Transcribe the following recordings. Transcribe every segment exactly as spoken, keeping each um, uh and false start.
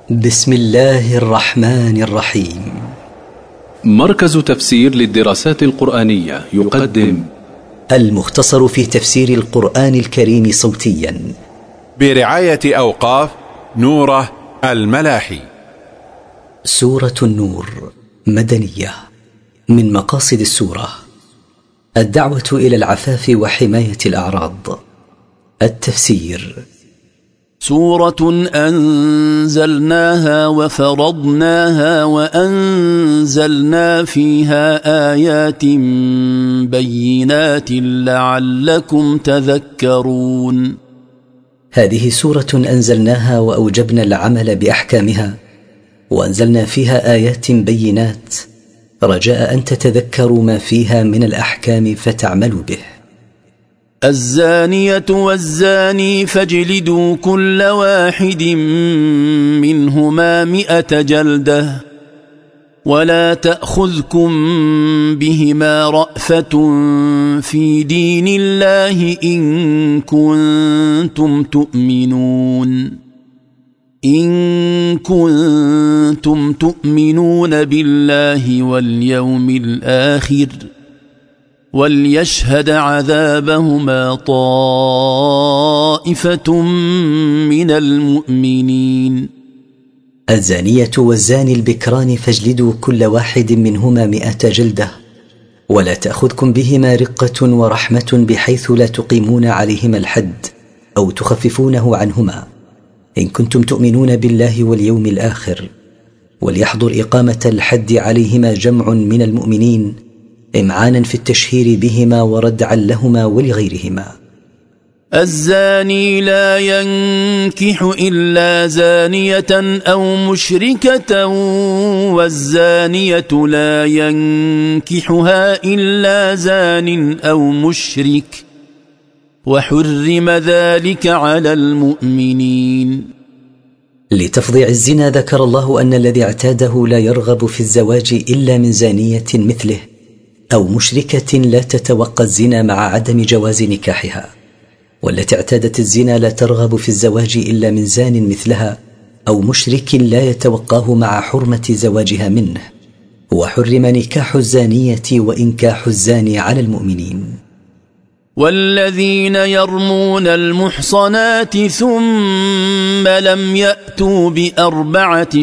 بسم الله الرحمن الرحيم. مركز تفسير للدراسات القرآنية يقدم المختصر في تفسير القرآن الكريم صوتيا برعاية أوقاف نوره الملاحي. سورة النور مدنية. من مقاصد السورة الدعوة إلى العفاف وحماية الأعراض. التفسير: سورة أنزلناها وفرضناها وأنزلنا فيها آيات بينات لعلكم تذكرون. هذه سورة أنزلناها وأوجبنا العمل بأحكامها، وأنزلنا فيها آيات بينات رجاء أن تتذكروا ما فيها من الأحكام فتعملوا به. الزانية والزاني فاجلدوا كل واحد منهما مئة جلدة ولا تأخذكم بهما رأفة في دين الله إن كنتم تؤمنون إن كنتم تؤمنون بالله واليوم الآخر وليشهد عذابهما طائفة من المؤمنين. الزانية والزاني البكران فاجلدوا كل واحد منهما مئة جلدة ولا تأخذكم بهما رقة ورحمة بحيث لا تقيمون عليهما الحد أو تخففونه عنهما إن كنتم تؤمنون بالله واليوم الآخر. وليحضر إقامة الحد عليهما جمع من المؤمنين إمعانا في التشهير بهما وردعا لهما ولغيرهما. الزاني لا ينكح إلا زانية أو مشركة والزانية لا ينكحها إلا زان أو مشرك وحرم ذلك على المؤمنين. لتفضيع الزنا ذكر الله أن الذي اعتاده لا يرغب في الزواج إلا من زانية مثله أو مشركة لا تتوقى الزنا مع عدم جواز نكاحها، والتي اعتادت الزنا لا ترغب في الزواج إلا من زان مثلها أو مشرك لا يتوقاه مع حرمة زواجها منه. وحرم نكاح الزانية وإنكاح الزاني على المؤمنين. والذين يرمون المحصنات ثم لم يأتوا بأربعة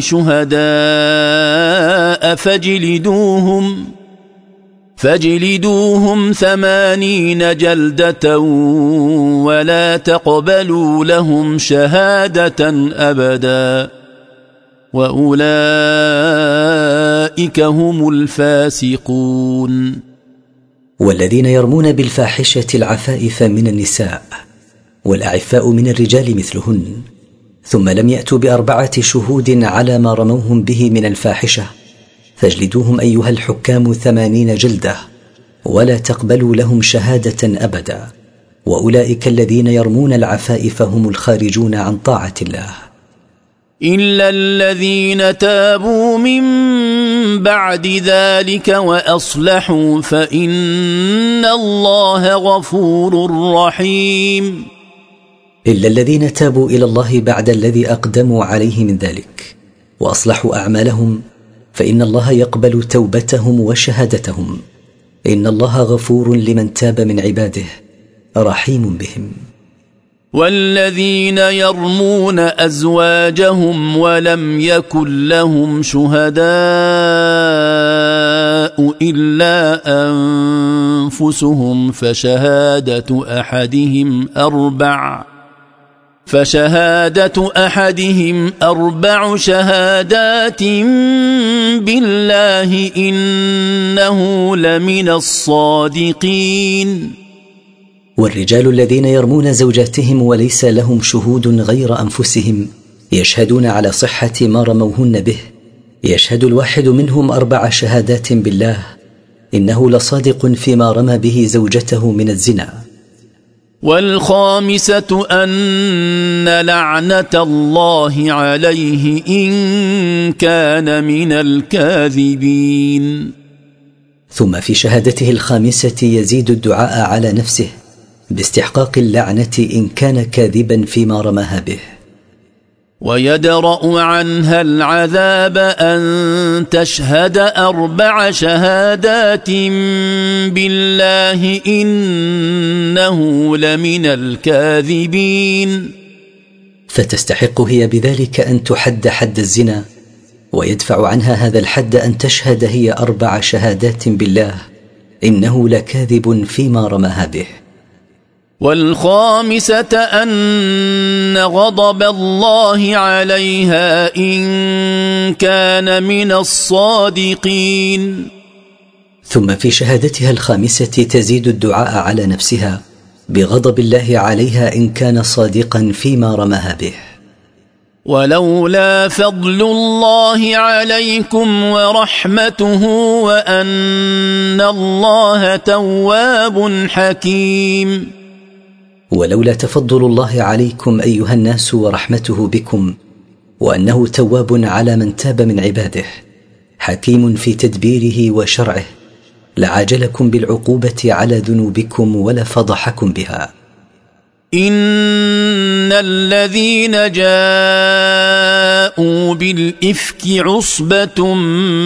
شهداء فاجلدوهم فاجلدوهم ثمانين جلدة ولا تقبلوا لهم شهادة أبدا وأولئك هم الفاسقون. والذين يرمون بالفاحشة العفائف من النساء والأعفاء من الرجال مثلهن ثم لم يأتوا بأربعة شهود على ما رموهم به من الفاحشة فاجلدوهم أيها الحكام ثمانين جلدة ولا تقبلوا لهم شهادة أبدا وأولئك الذين يرمون العفائف هم الخارجون عن طاعة الله. إلا الذين تابوا من بعد ذلك وأصلحوا فإن الله غفور رحيم. إلا الذين تابوا إلى الله بعد الذي أقدموا عليه من ذلك وأصلحوا أعمالهم فإن الله يقبل توبتهم وشهادتهم. إن الله غفور لمن تاب من عباده رحيم بهم. والذين يرمون أزواجهم ولم يكن لهم شهداء إلا أنفسهم فشهادة أحدهم أربع فشهادة أحدهم أربع شهادات بالله إنه لمن الصادقين. والرجال الذين يرمون زوجاتهم وليس لهم شهود غير أنفسهم يشهدون على صحة ما رموهن به يشهد الواحد منهم أربع شهادات بالله إنه لصادق فيما رمى به زوجته من الزنا. والخامسة أن لعنة الله عليه إن كان من الكاذبين. ثم في شهادته الخامسة يزيد الدعاء على نفسه باستحقاق اللعنة إن كان كاذبا فيما رماها به. ويدرأ عنها العذاب أن تشهد أربع شهادات بالله إنه لمن الكاذبين. فتستحق هي بذلك أن تحد حد الزنا، ويدفع عنها هذا الحد أن تشهد هي أربع شهادات بالله إنه لكاذب فيما رماها به. والخامسة أن غضب الله عليها إن كان من الصادقين. ثم في شهادتها الخامسة تزيد الدعاء على نفسها بغضب الله عليها إن كان صادقا فيما رماها به. ولولا فضل الله عليكم ورحمته وأن الله تواب حكيم. ولولا تفضل الله عليكم أيها الناس ورحمته بكم، وأنه تواب على من تاب من عباده، حكيم في تدبيره وشرعه، لعاجلكم بالعقوبة على ذنوبكم ولفضحكم بها. إن الذين جاءوا بالإفك عصبة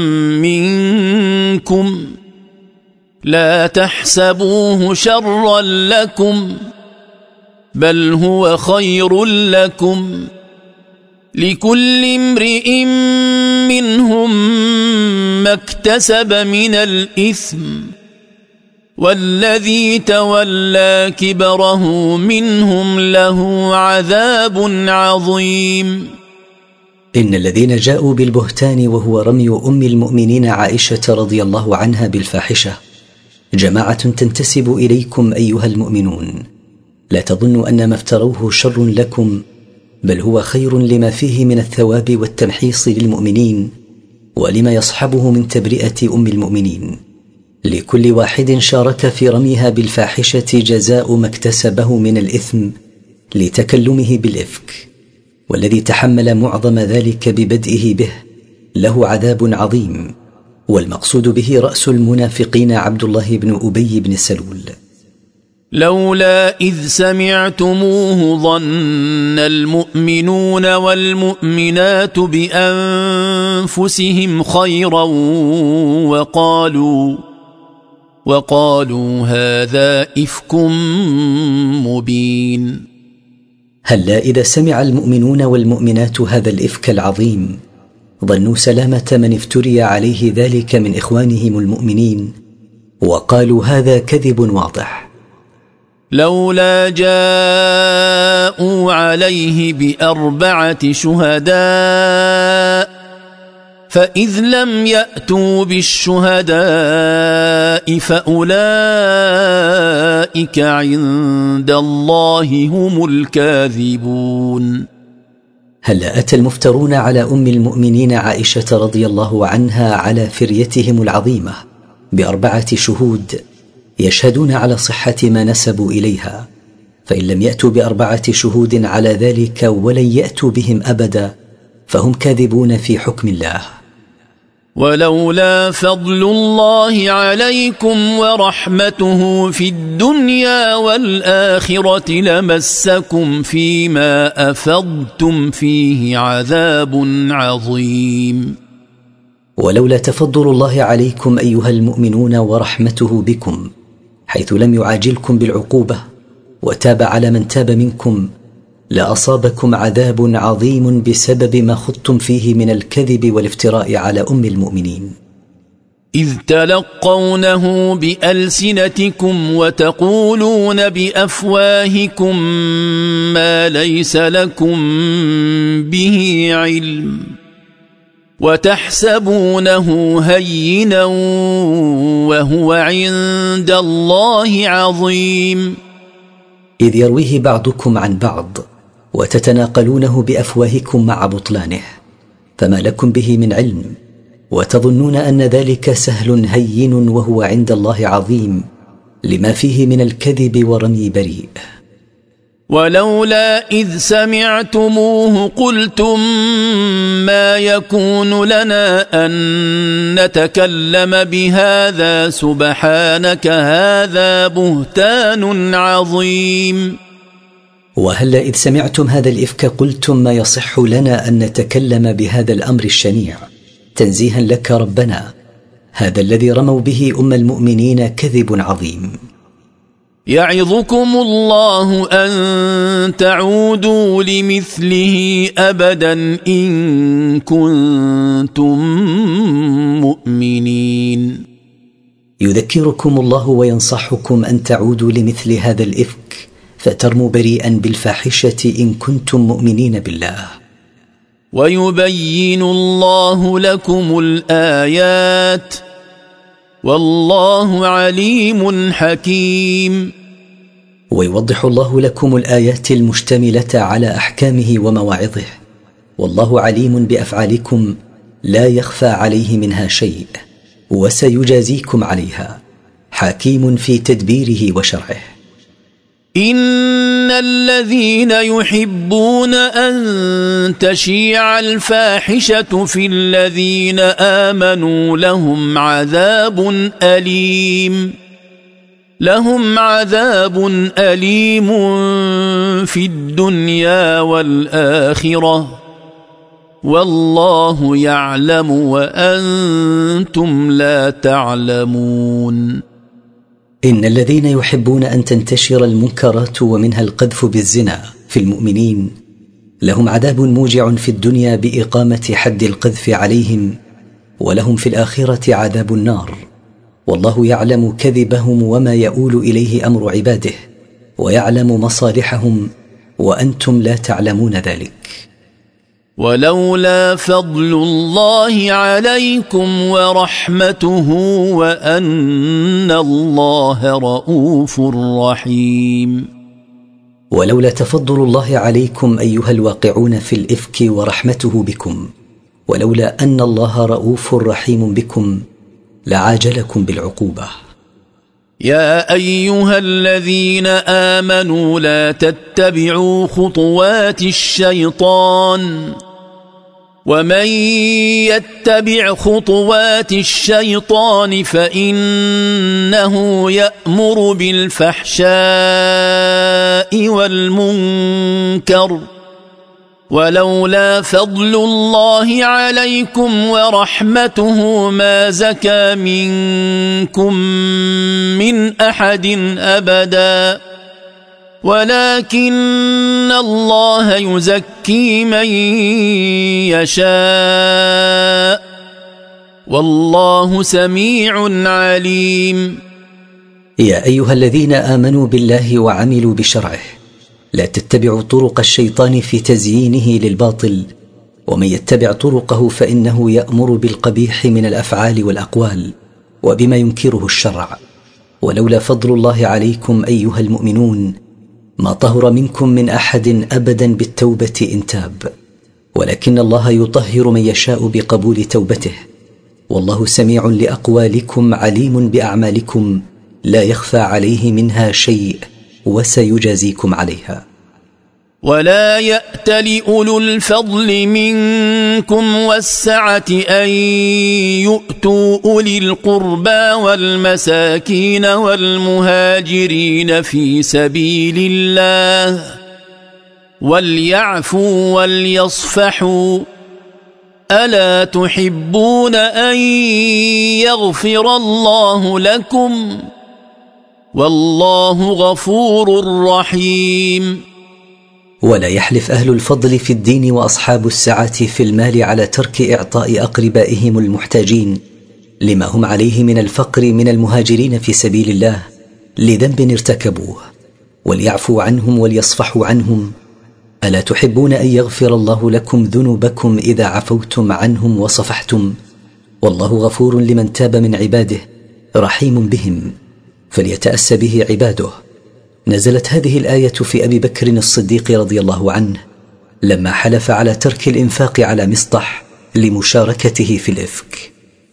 منكم لا تحسبوه شرا لكم بل هو خير لكم، لكل امرئ منهم ما اكتسب من الإثم، والذي تولى كبره منهم له عذاب عظيم. إن الذين جاءوا بالبهتان وهو رمي أم المؤمنين عائشة رضي الله عنها بالفاحشة جماعة تنتسب إليكم أيها المؤمنون، لا تظنوا أن ما افتروه شر لكم بل هو خير لما فيه من الثواب والتمحيص للمؤمنين ولما يصحبه من تبرئة أم المؤمنين. لكل واحد شارك في رميها بالفاحشة جزاء ما اكتسبه من الإثم لتكلمه بالإفك، والذي تحمل معظم ذلك ببدئه به له عذاب عظيم. والمقصود به رأس المنافقين عبد الله بن أبي بن سلول. لولا إذ سمعتموه ظن المؤمنون والمؤمنات بأنفسهم خيرا وقالوا وقالوا هذا إفك مبين. هلا إذا سمع المؤمنون والمؤمنات هذا الإفك العظيم ظنوا سلامة من افتري عليه ذلك من إخوانهم المؤمنين وقالوا هذا كذب واضح. لولا جاءوا عليه بأربعة شهداء فإذ لم يأتوا بالشهداء فأولئك عند الله هم الكاذبون. هلا أتى المفترون على أم المؤمنين عائشة رضي الله عنها على فريتهم العظيمة بأربعة شهود يشهدون على صحة ما نسبوا إليها، فإن لم يأتوا بأربعة شهود على ذلك ولن يأتوا بهم أبدا فهم كاذبون في حكم الله. ولولا فضل الله عليكم ورحمته في الدنيا والآخرة لمسكم فيما أفضتم فيه عذاب عظيم. ولولا تفضل الله عليكم أيها المؤمنون ورحمته بكم حيث لم يعاجلكم بالعقوبة وتاب على من تاب منكم لأصابكم عذاب عظيم بسبب ما خضتم فيه من الكذب والافتراء على أم المؤمنين. إذ تلقونه بألسنتكم وتقولون بأفواهكم ما ليس لكم به علم وتحسبونه هينا وهو عند الله عظيم. إذ يرويه بعضكم عن بعض وتتناقلونه بأفواهكم مع بطلانه فما لكم به من علم وتظنون أن ذلك سهل هين وهو عند الله عظيم لما فيه من الكذب ورمي بريء. ولولا إذ سمعتموه قلتم ما يكون لنا أن نتكلم بهذا سبحانك هذا بهتان عظيم. وهلا إذ سمعتم هذا الإفك قلتم ما يصح لنا أن نتكلم بهذا الأمر الشنيع تنزيها لك ربنا، هذا الذي رموا به أم المؤمنين كذب عظيم. يعظكم الله أن تعودوا لمثله أبدا إن كنتم مؤمنين. يذكركم الله وينصحكم أن تعودوا لمثل هذا الإفك فترموا بريئا بالفاحشة إن كنتم مؤمنين بالله. ويبين الله لكم الآيات والله عليم حكيم. ويوضح الله لكم الآيات المشتملة على أحكامه ومواعظه، والله عليم بأفعالكم لا يخفى عليه منها شيء، وسيجازيكم عليها، حكيم في تدبيره وشرعه. إن الذين يحبون أن تشيع الفاحشة في الذين آمنوا لهم عذاب أليم لهم عذاب أليم في الدنيا والآخرة والله يعلم وأنتم لا تعلمون. إن الذين يحبون أن تنتشر المنكرات ومنها القذف بالزنا في المؤمنين لهم عذاب موجع في الدنيا بإقامة حد القذف عليهم، ولهم في الآخرة عذاب النار، والله يعلم كذبهم وما يؤول إليه أمر عباده، ويعلم مصالحهم وأنتم لا تعلمون ذلك. ولولا فضل الله عليكم ورحمته وأن الله رؤوف رحيم. ولولا تفضل الله عليكم أيها الواقعون في الإفك ورحمته بكم، ولولا أن الله رؤوف رحيم بكم لعاجلكم بالعقوبة. يا أيها الذين آمنوا لا تتبعوا خطوات الشيطان ومن يتبع خطوات الشيطان فإنه يأمر بالفحشاء والمنكر ولولا فضل الله عليكم ورحمته ما زكى منكم من أحد أبدا ولكن الله يزكي من يشاء والله سميع عليم. يا أيها الذين آمنوا بالله وعملوا بشرعه لا تتبعوا طرق الشيطان في تزيينه للباطل، ومن يتبع طرقه فإنه يأمر بالقبيح من الأفعال والأقوال وبما ينكره الشرع. ولولا فضل الله عليكم أيها المؤمنون ما طهر منكم من أحد أبدا بالتوبة إن تاب، ولكن الله يطهر من يشاء بقبول توبته، والله سميع لأقوالكم عليم بأعمالكم لا يخفى عليه منها شيء وسيجازيكم عليها. ولا يأت لأولو الفضل منكم والسعة أن يؤتوا أولي القربى والمساكين والمهاجرين في سبيل الله وليعفوا وليصفحوا ألا تحبون أن يغفر الله لكم والله غفور رحيم. ولا يحلف أهل الفضل في الدين وأصحاب السعة في المال على ترك إعطاء أقربائهم المحتاجين لما هم عليه من الفقر من المهاجرين في سبيل الله لذنب ارتكبوه، وليعفوا عنهم وليصفحوا عنهم. ألا تحبون أن يغفر الله لكم ذنوبكم إذا عفوتم عنهم وصفحتم؟ والله غفور لمن تاب من عباده رحيم بهم، فليتأسى به عباده. نزلت هذه الآية في أبي بكر الصديق رضي الله عنه لما حلف على ترك الإنفاق على مصطح لمشاركته في الإفك.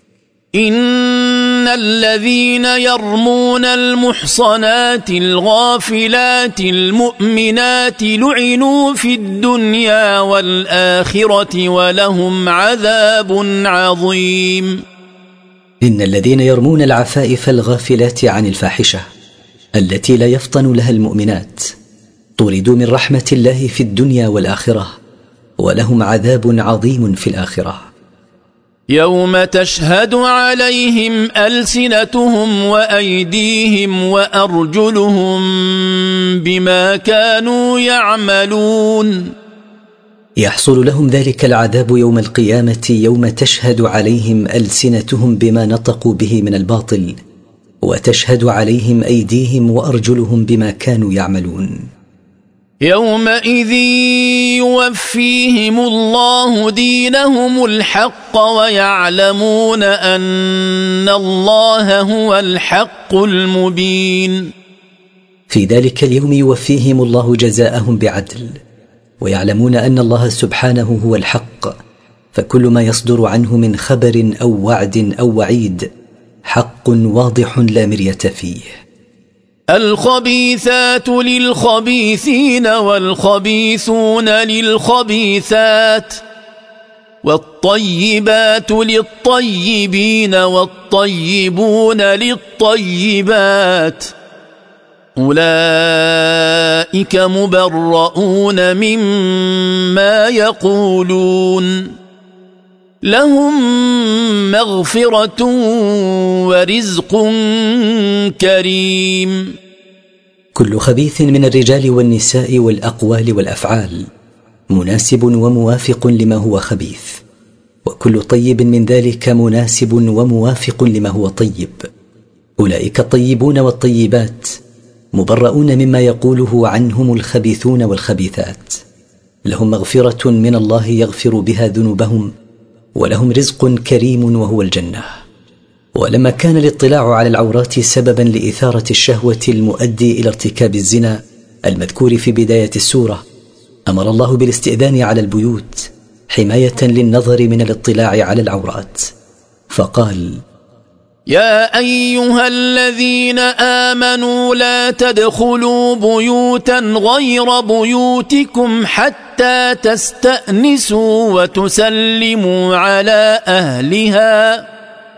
إن الذين يرمون المحصنات الغافلات المؤمنات لعنوا في الدنيا والآخرة ولهم عذاب عظيم. إن الذين يرمون العفائف الغافلات عن الفاحشة التي لا يفطن لها المؤمنات طردوا من رحمة الله في الدنيا والآخرة، ولهم عذاب عظيم في الآخرة. يوم تشهد عليهم ألسنتهم وأيديهم وأرجلهم بما كانوا يعملون. يحصل لهم ذلك العذاب يوم القيامة، يوم تشهد عليهم ألسنتهم بما نطقوا به من الباطل، وتشهد عليهم أيديهم وأرجلهم بما كانوا يعملون. يومئذ يوفيهم الله دينهم الحق ويعلمون أن الله هو الحق المبين. في ذلك اليوم يوفيهم الله جزاءهم بعدل، ويعلمون أن الله سبحانه هو الحق، فكل ما يصدر عنه من خبر أو وعد أو وعيد حق واضح لا مرية فيه. الخبيثات للخبيثين والخبيثون للخبيثات والطيبات للطيبين والطيبون للطيبات، أولئك مبرؤون مما يقولون، لهم مغفرة ورزق كريم. كل خبيث من الرجال والنساء والأقوال والأفعال مناسب وموافق لما هو خبيث، وكل طيب من ذلك مناسب وموافق لما هو طيب. أولئك الطيبون والطيبات مبرؤون مما يقوله عنهم الخبيثون والخبيثات، لهم مغفرة من الله يغفر بها ذنوبهم، ولهم رزق كريم وهو الجنة. ولما كان الاطلاع على العورات سببا لإثارة الشهوة المؤدي إلى ارتكاب الزنا المذكور في بداية السورة، أمر الله بالاستئذان على البيوت حماية للنظر من الاطلاع على العورات، فقال: يا أيها الذين آمنوا لا تدخلوا بيوتا غير بيوتكم حتى تستأنسوا وتسلموا على أهلها،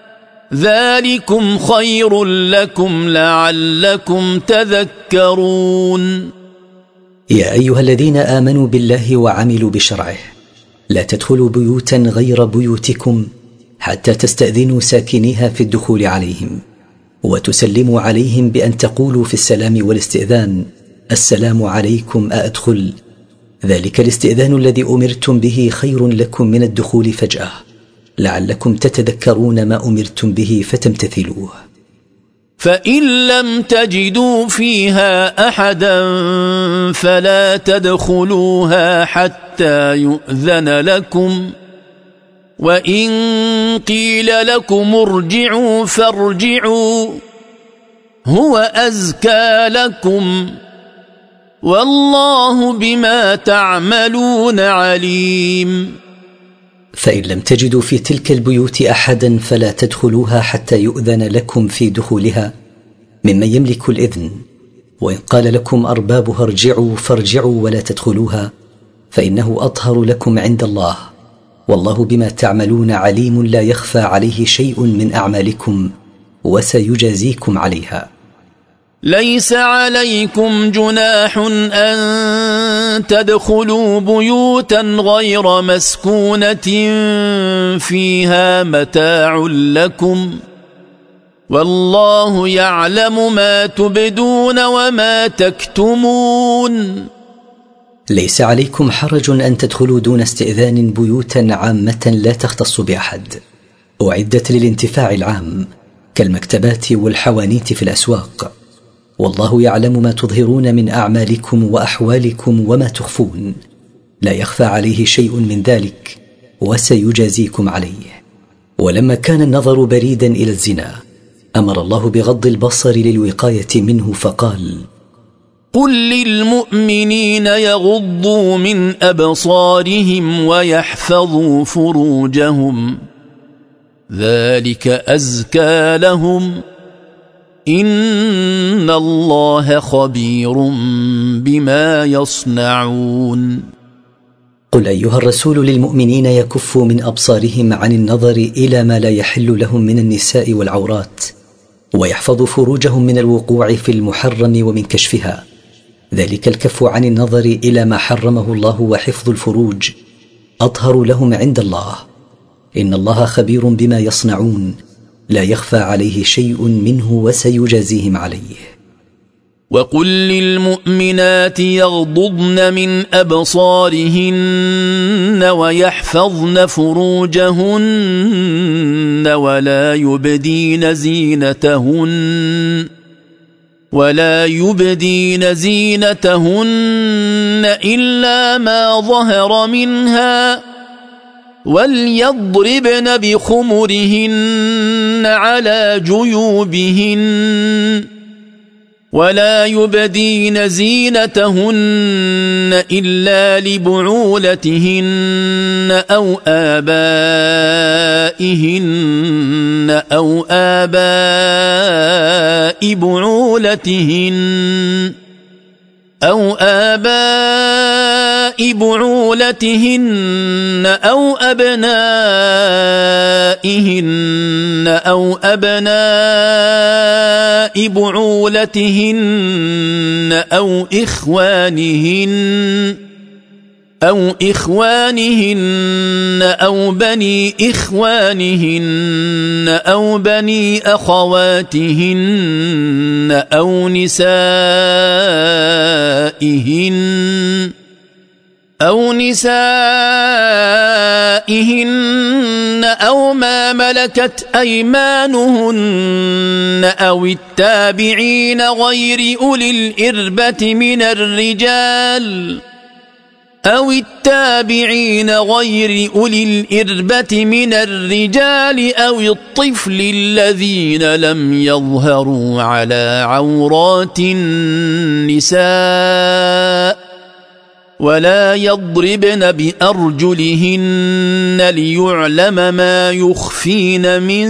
ذلكم خير لكم لعلكم تذكرون. يا أيها الذين آمنوا بالله وعملوا بشرعه، لا تدخلوا بيوتا غير بيوتكم حتى تستأذنوا ساكنيها في الدخول عليهم، وتسلموا عليهم بأن تقولوا في السلام والاستئذان: السلام عليكم أأدخل؟ ذلك الاستئذان الذي أمرتم به خير لكم من الدخول فجأة، لعلكم تتذكرون ما أمرتم به فتمتثلوه. فإن لم تجدوا فيها أحدا فلا تدخلوها حتى يؤذن لكم، وإن قيل لكم ارجعوا فارجعوا هو أزكى لكم، والله بما تعملون عليم. فإن لم تجدوا في تلك البيوت أحدا فلا تدخلوها حتى يؤذن لكم في دخولها ممن يملك الإذن، وإن قال لكم أربابها ارجعوا فارجعوا ولا تدخلوها، فإنه أطهر لكم عند الله، والله بما تعملون عليم لا يخفى عليه شيء من أعمالكم، وسيجازيكم عليها. ليس عليكم جناح أن تدخلوا بيوتا غير مسكونة فيها متاع لكم، والله يعلم ما تبدون وما تكتمون. ليس عليكم حرج أن تدخلوا دون استئذان بيوتا عامة لا تختص بأحد، أعدت للانتفاع العام كالمكتبات والحوانيت في الأسواق، والله يعلم ما تظهرون من أعمالكم وأحوالكم وما تخفون، لا يخفى عليه شيء من ذلك، وسيجازيكم عليه. ولما كان النظر بريدا إلى الزنا أمر الله بغض البصر للوقاية منه، فقال: قل للمؤمنين يغضوا من أبصارهم ويحفظوا فروجهم، ذلك أزكى لهم، إن الله خبير بما يصنعون. قل أيها الرسول للمؤمنين يكفوا من أبصارهم عن النظر إلى ما لا يحل لهم من النساء والعورات، ويحفظوا فروجهم من الوقوع في المحرم ومن كشفها، ذلك الكف عن النظر إلى ما حرمه الله وحفظ الفروج أطهر لهم عند الله. إن الله خبير بما يصنعون لا يخفى عليه شيء منه وسيجازيهم عليه. وقل للمؤمنات يغضضن من أبصارهن ويحفظن فروجهن ولا يبدين زينتهن ولا يبدين زينتهن إلا ما ظهر منها وليضربن بخمرهن على جيوبهن ولا يبدين زينتهن إلا لبعولتهن أو آبائهن أو آباء بعولتهن أو آباء بعولتهن أو أبنائهن أو أبناء بعولتهن أو إخوانهن أو إخوانهن أو بني إخوانهن أو بني أخواتهن أو نسائهن أو نسائهن أو ما ملكت أيمانهن أو التابعين غير أولي الإربة من الرجال أو التابعين غير أولي الإربة من الرجال أو الطفل الذين لم يظهروا على عورات النساء ولا يضربن بأرجلهن ليعلم ما يخفين من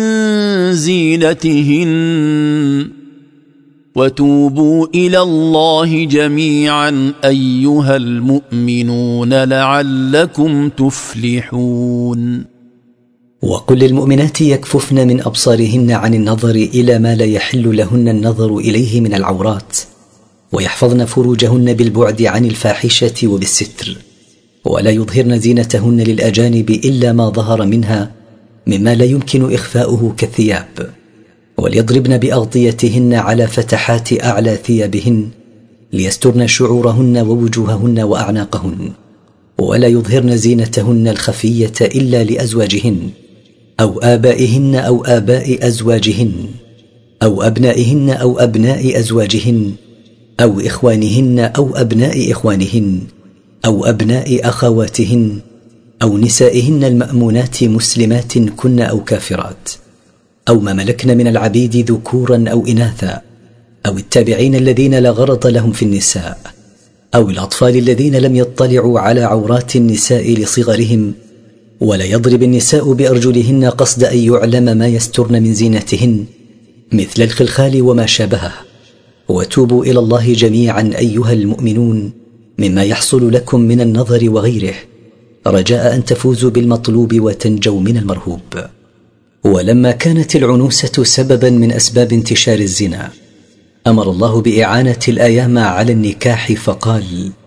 زينتهن وتوبوا إلى الله جميعا أيها المؤمنون لعلكم تفلحون. وقل للمؤمنات يكففن من أبصارهن عن النظر إلى ما لا يحل لهن النظر إليه من العورات ويحفظن فروجهن بالبعد عن الفاحشة وبالستر ولا يظهرن زينتهن للأجانب إلا ما ظهر منها مما لا يمكن إخفاؤه كالثياب وليضربن بأغطيتهن على فتحات أعلى ثيابهن ليسترن شعورهن ووجوههن وأعناقهن ولا يظهرن زينتهن الخفية إلا لأزواجهن أو آبائهن أو آباء أزواجهن أو أبنائهن أو أبناء أزواجهن أو إخوانهن أو أبناء إخوانهن أو أبناء أخواتهن أو نسائهن المأمونات مسلمات كن أو كافرات أو ما ملكن من العبيد ذكورا أو إناثا أو التابعين الذين لا غرض لهم في النساء أو الأطفال الذين لم يطلعوا على عورات النساء لصغرهم ولا يضرب النساء بأرجلهن قصد أن يعلم ما يسترن من زينتهن مثل الخلخال وما شابهه. وتوبوا إلى الله جميعا أيها المؤمنون مما يحصل لكم من النظر وغيره رجاء أن تفوزوا بالمطلوب وتنجوا من المرهوب. ولما كانت العنوسة سببا من أسباب انتشار الزنا أمر الله بإعانة الأيام على النكاح فقال: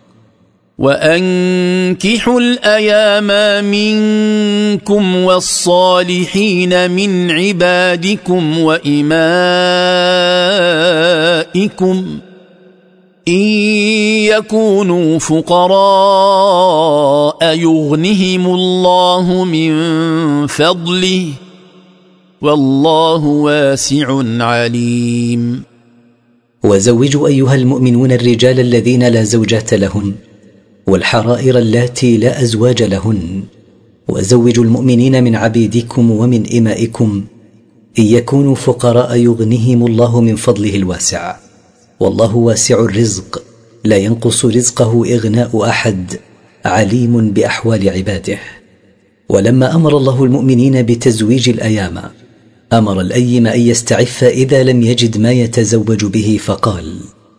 وأنكحوا الأيام منكم والصالحين من عبادكم وإمائكم إن يكونوا فقراء يغنهم الله من فضله والله واسع عليم. وزوجوا أيها المؤمنون الرجال الذين لا زوجات لهن والحرائر اللاتي لا أزواج لهن وزوجوا المؤمنين من عبيدكم ومن إمائكم إن يكونوا فقراء يغنهم الله من فضله الواسع والله واسع الرزق لا ينقص رزقه إغناء أحد عليم بأحوال عباده. ولما أمر الله المؤمنين بتزويج الأيام أمر الأيم أن يستعف إذا لم يجد ما يتزوج به فقال: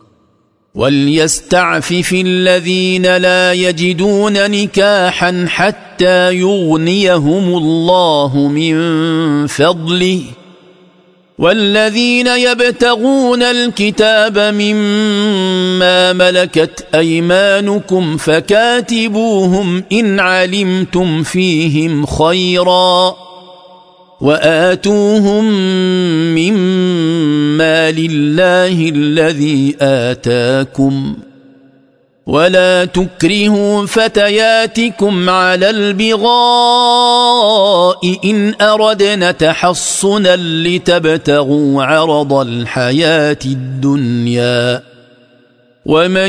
وليستعفف الذين لا يجدون نكاحا حتى يغنيهم الله من فضله والذين يبتغون الكتاب مما ملكت أيمانكم فكاتبوهم إن علمتم فيهم خيرا وآتوهم مما لله الذي آتاكم ولا تكرهوا فتياتكم على البغاء إن أردنا تحصنا لتبتغوا عرض الحياة الدنيا ومن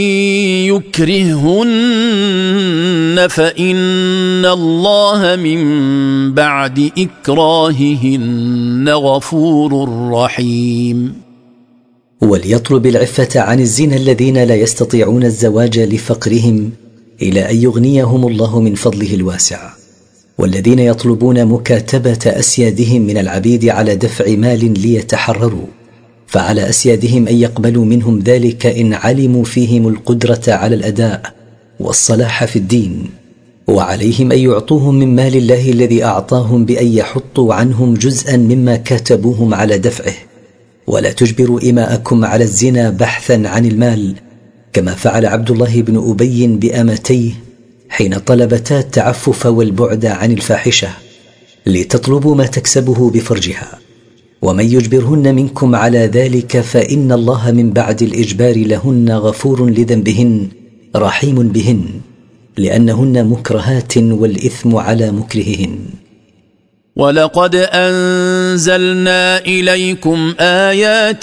يكرههن فإن الله من بعد إكراههن غفور رحيم. وليطلب العفة عن الزنا الذين لا يستطيعون الزواج لفقرهم إلى أن يغنيهم الله من فضله الواسع، والذين يطلبون مكاتبة أسيادهم من العبيد على دفع مال ليتحرروا، فعلى أسيادهم أن يقبلوا منهم ذلك إن علموا فيهم القدرة على الأداء والصلاح في الدين، وعليهم أن يعطوهم من مال الله الذي أعطاهم بأن يحطوا عنهم جزءا مما كاتبوهم على دفعه، ولا تجبروا إماءكم على الزنا بحثا عن المال، كما فعل عبد الله بن أبي بأمتيه حين طلبتا التعفف والبعد عن الفاحشة لتطلبوا ما تكسبه بفرجها. ومن يجبرهن منكم على ذلك فإن الله من بعد الإجبار لهن غفور لذنبهن رحيم بهن، لأنهن مكرهات والإثم على مكرههن. ولقد أنزلنا إليكم آيات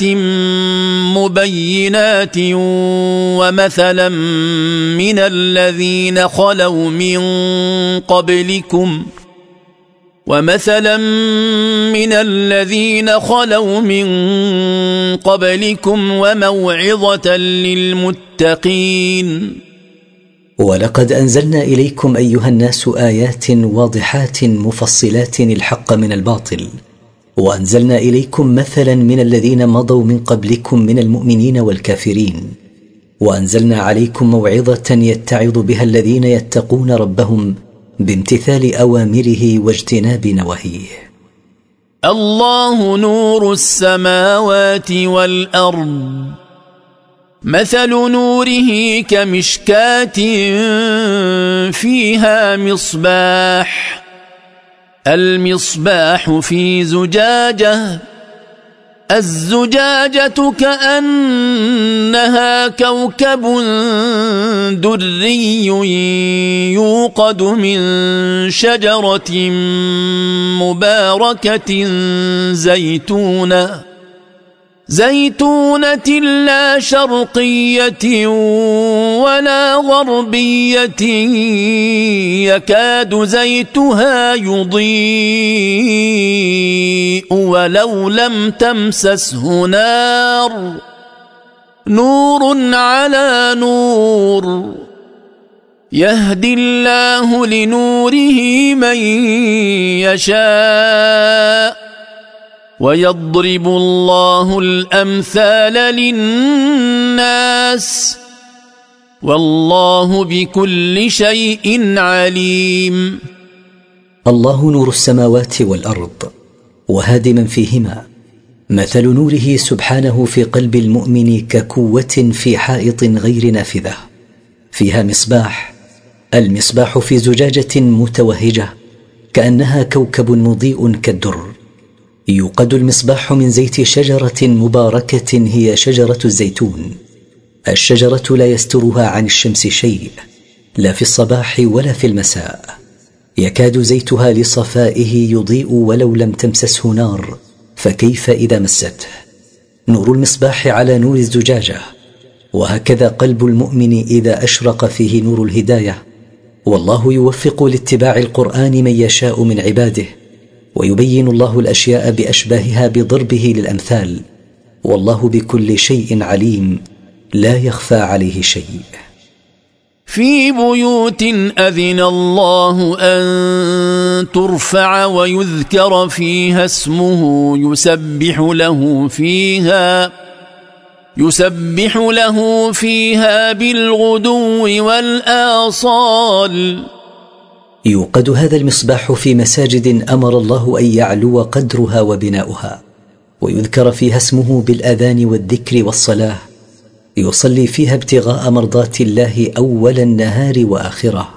مبينات ومثلا من الذين خلوا من قبلكم ومثلا من الذين خلوا من قبلكم وموعظة للمتقين. ولقد أنزلنا إليكم أيها الناس آيات واضحات مفصلات الحق من الباطل، وأنزلنا إليكم مثلا من الذين مضوا من قبلكم من المؤمنين والكافرين، وأنزلنا عليكم موعظة يتعظ بها الذين يتقون ربهم بامتثال أوامره واجتناب نواهيه. الله نور السماوات والأرض، مثل نوره كمشكاة فيها مصباح، المصباح في زجاجة، الزجاجة كأنها كوكب دري يوقد من شجرة مباركة زيتونة زيتونة لا شرقية ولا غربية يكاد زيتها يضيء ولو لم تمسسه نار، نور على نور، يهدي الله لنوره من يشاء ويضرب الله الأمثال للناس والله بكل شيء عليم. الله نور السماوات والأرض وهادي من فيهما، مثل نوره سبحانه في قلب المؤمن ككوة في حائط غير نافذة فيها مصباح، المصباح في زجاجة متوهجة كأنها كوكب مضيء كالدر، يوقد المصباح من زيت شجرة مباركة هي شجرة الزيتون. الشجرة لا يسترها عن الشمس شيء، لا في الصباح ولا في المساء، يكاد زيتها لصفائه يضيء ولو لم تمسسه نار، فكيف إذا مسته؟ نور المصباح على نور الزجاجة، وهكذا قلب المؤمن إذا أشرق فيه نور الهداية. والله يوفق لاتباع القرآن من يشاء من عباده، ويبين الله الأشياء بأشباهها بضربه للأمثال، والله بكل شيء عليم لا يخفى عليه شيء. في بيوت أذن الله أن ترفع ويذكر فيها اسمه يسبح له فيها يسبح له فيها بالغدو والآصال. يوقد هذا المصباح في مساجد أمر الله أن يعلو قدرها وبناؤها، ويذكر فيها اسمه بالأذان والذكر والصلاة، يصلي فيها ابتغاء مرضات الله أول النهار وآخره.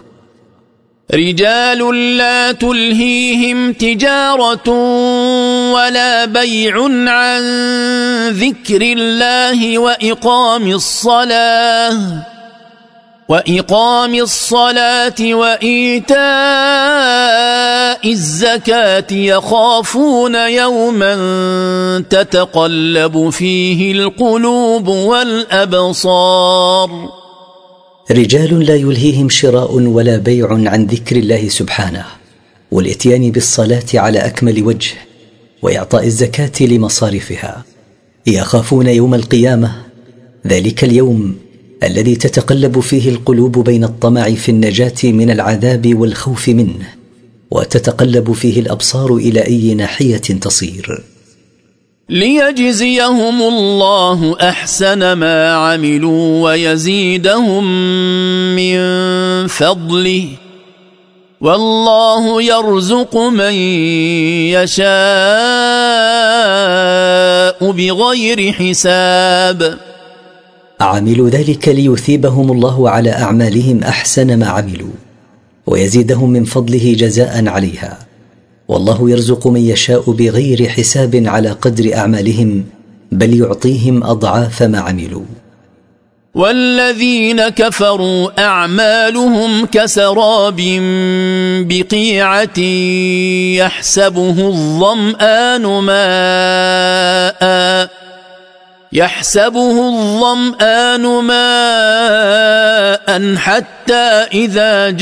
رجال لا تلهيهم تجارة ولا بيع عن ذكر الله وإقام الصلاة وإقام الصلاة وإيتاء الزكاة يخافون يوما تتقلب فيه القلوب والأبصار. رجال لا يلهيهم شراء ولا بيع عن ذكر الله سبحانه والاتيان بالصلاة على أكمل وجه وإعطاء الزكاة لمصارفها، يخافون يوم القيامة، ذلك اليوم الذي تتقلب فيه القلوب بين الطمع في النجاة من العذاب والخوف منه، وتتقلب فيه الأبصار إلى أي ناحية تصير. ليجزيهم الله أحسن ما عملوا ويزيدهم من فضله والله يرزق من يشاء بغير حساب. عملوا ذلك ليثيبهم الله على أعمالهم أحسن ما عملوا ويزيدهم من فضله جزاء عليها، والله يرزق من يشاء بغير حساب على قدر أعمالهم، بل يعطيهم أضعاف ما عملوا. والذين كفروا أعمالهم كسراب بقيعة يحسبه الظمآن ماء يحسبه الظمآن ماء حتى إذا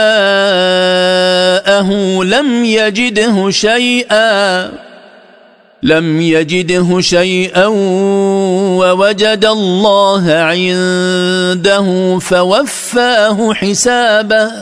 جاءه لم يجده شيئا لم يجده شيئا ووجد الله عنده فوفاه حسابه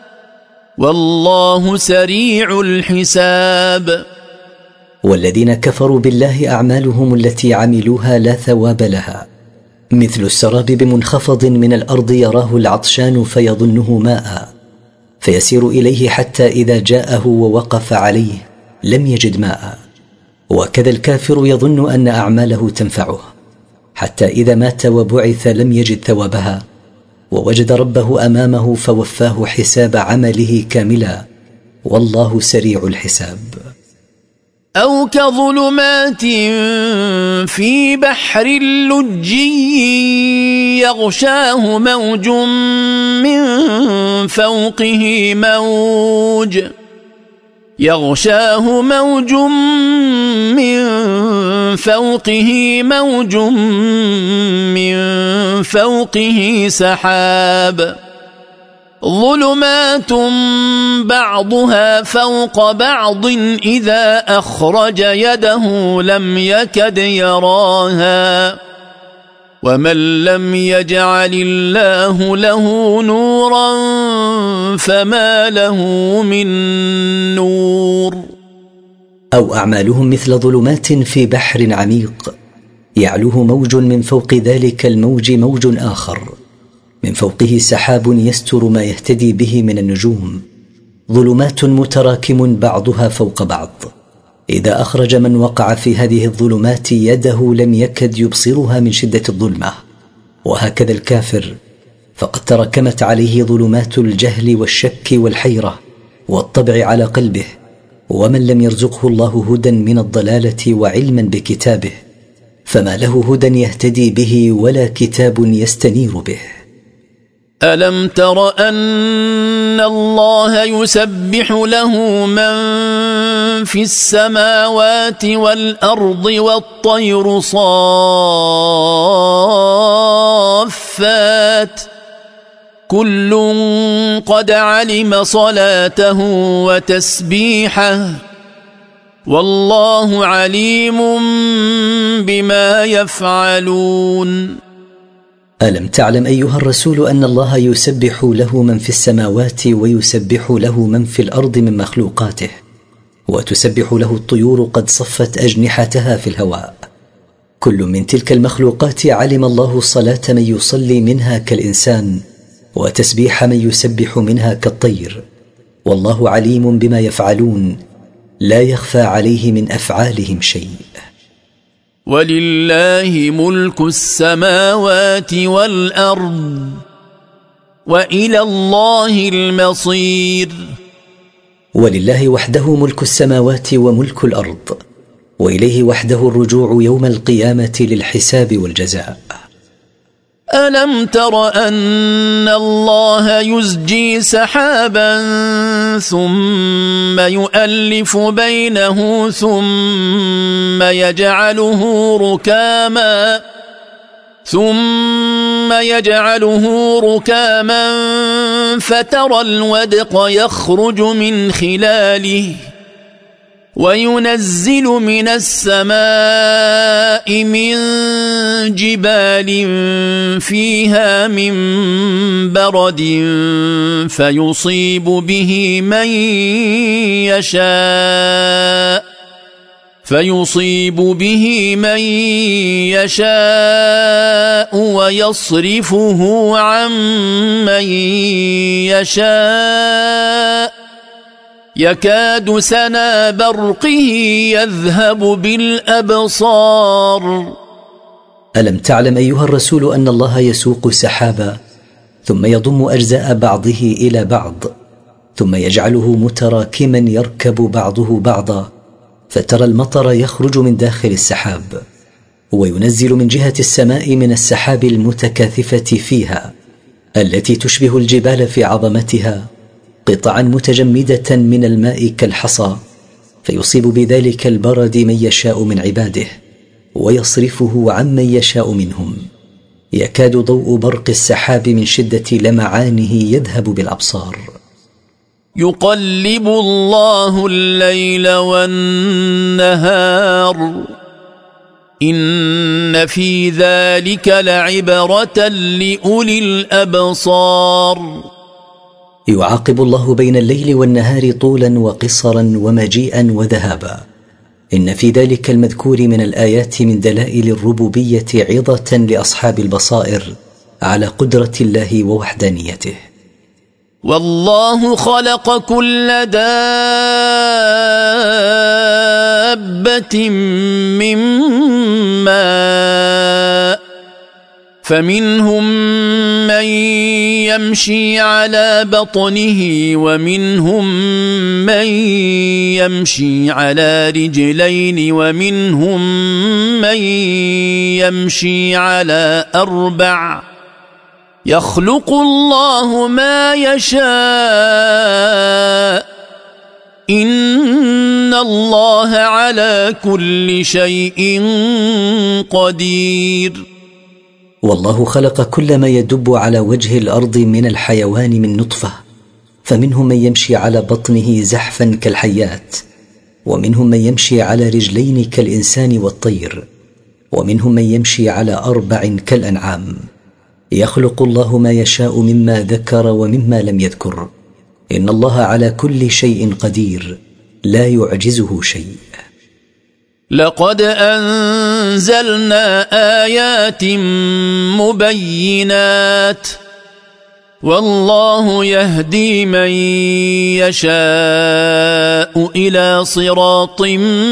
والله سريع الحساب. والذين كفروا بالله أعمالهم التي عملوها لا ثواب لها، مثل السراب بمنخفض من الأرض يراه العطشان فيظنه ماء فيسير إليه حتى إذا جاءه ووقف عليه لم يجد ماء، وكذا الكافر يظن أن أعماله تنفعه حتى إذا مات وبعث لم يجد ثوابها، ووجد ربه أمامه فوفاه حساب عمله كاملا، والله سريع الحساب. أو كظلمات في بحر لجي يغشاه موج من فوقه موج يغشاه موج من فوقه موج من فوقه سحاب ظلمات بعضها فوق بعض إذا أخرج يده لم يكد يراها ومن لم يجعل الله له نورا فما له من نور. أو أعمالهم مثل ظلمات في بحر عميق يعلوه موج من فوق ذلك الموج موج آخر من فوقه سحاب يستر ما يهتدي به من النجوم، ظلمات متراكم بعضها فوق بعض، إذا أخرج من وقع في هذه الظلمات يده لم يكد يبصرها من شدة الظلمة. وهكذا الكافر فقد تراكمت عليه ظلمات الجهل والشك والحيرة والطبع على قلبه، ومن لم يرزقه الله هدى من الضلالة وعلما بكتابه فما له هدى يهتدي به ولا كتاب يستنير به. ألم تر أن الله يسبح له من في السماوات والأرض والطير صافات كل قد علم صلاته وتسبيحه والله عليم بما يفعلون. ألم تعلم أيها الرسول أن الله يسبح له من في السماوات ويسبح له من في الأرض من مخلوقاته، وتسبح له الطيور قد صفت أجنحتها في الهواء، كل من تلك المخلوقات علم الله صلاة من يصلي منها كالإنسان وتسبيح من يسبح منها كالطير، والله عليم بما يفعلون لا يخفى عليه من أفعالهم شيء. ولله ملك السماوات والأرض وإلى الله المصير. ولله وحده ملك السماوات وملك الأرض، وإليه وحده الرجوع يوم القيامة للحساب والجزاء. ألم تر أن الله يزجي سحابا ثم يؤلف بينه ثم يجعله ركاما ثم يجعله ركاما فترى الودق يخرج من خلاله وينزل من السماء من جبال فيها من برد فيصيب به من يشاء فيصيب به من يشاء ويصرفه عن من يشاء يكاد سنا برقه يذهب بالأبصار. ألم تعلم أيها الرسول أن الله يسوق سحابا ثم يضم أجزاء بعضه إلى بعض ثم يجعله متراكما يركب بعضه بعضا فترى المطر يخرج من داخل السحاب وينزل من جهة السماء من السحاب المتكاثفة فيها التي تشبه الجبال في عظمتها قطعا متجمدة من الماء كالحصى فيصيب بذلك البرد من يشاء من عباده ويصرفه عمن يشاء منهم يكاد ضوء برق السحاب من شدة لمعانه يذهب بالأبصار. يقلب الله الليل والنهار إن في ذلك لعبرة لأولي الأبصار. يعاقب الله بين الليل والنهار طولا وقصرا ومجيئا وذهابا، إن في ذلك المذكور من الآيات من دلائل الربوبية عظة لأصحاب البصائر على قدرة الله ووحدانيته. والله خلق كل دابة من ماء فمنهم من يمشي على بطنه ومنهم من يمشي على رجلين ومنهم من يمشي على أربع يخلق الله ما يشاء إن الله على كل شيء قدير. والله خلق كل ما يدب على وجه الأرض من الحيوان من نطفة، فمنهم من يمشي على بطنه زحفا كالحيات، ومنهم من يمشي على رجلين كالإنسان والطير، ومنهم من يمشي على أربع كالأنعام. يخلق الله ما يشاء مما ذكر ومما لم يذكر، إن الله على كل شيء قدير لا يعجزه شيء. لقد أنزلنا آيات مبينات والله يهدي من يشاء إلى صراط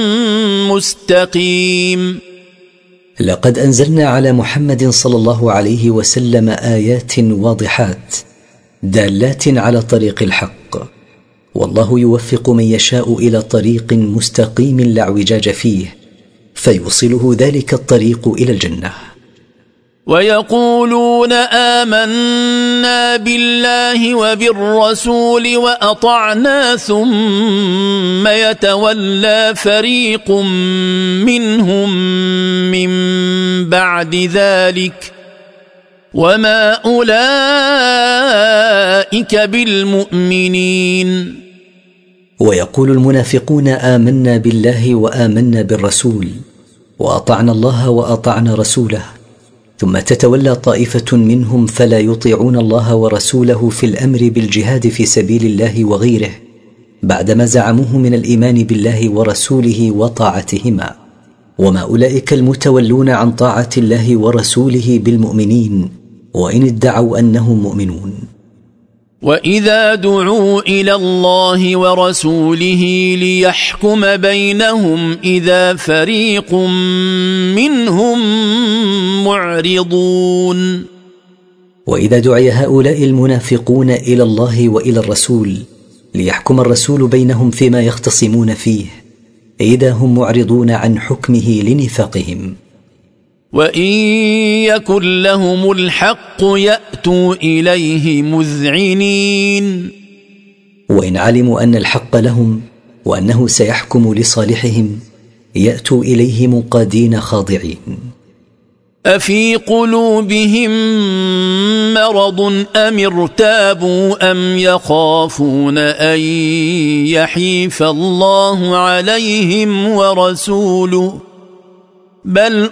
مستقيم. لقد أنزلنا على محمد صلى الله عليه وسلم آيات واضحات دالات على طريق الحق، والله يوفق من يشاء إلى طريق مستقيم لا اعوجاج فيه فيوصله ذلك الطريق إلى الجنة. ويقولون آمنا بالله وبالرسول وأطعنا ثم يتولى فريق منهم من بعد ذلك وما أولئك بالمؤمنين. ويقول المنافقون آمنا بالله وآمنا بالرسول وأطعنا الله وأطعنا رسوله، ثم تتولى طائفة منهم فلا يطيعون الله ورسوله في الأمر بالجهاد في سبيل الله وغيره بعدما زعموه من الإيمان بالله ورسوله وطاعتهما، وما أولئك المتولون عن طاعة الله ورسوله بالمؤمنين وإن ادعوا أنهم مؤمنون. وإذا دعوا إلى الله ورسوله ليحكم بينهم إذا فريق منهم معرضون. وإذا دعي هؤلاء المنافقون إلى الله وإلى الرسول ليحكم الرسول بينهم فيما يختصمون فيه إذا هم معرضون عن حكمه لنفاقهم. وإن يكن لهم الحق يأتوا إليه مذعنين. وإن علموا أن الحق لهم وأنه سيحكم لصالحهم يأتوا إليه منقادين خاضعين. أفي قلوبهم مرض أم ارتابوا أم يخافون أن يحيف الله عليهم ورسوله بل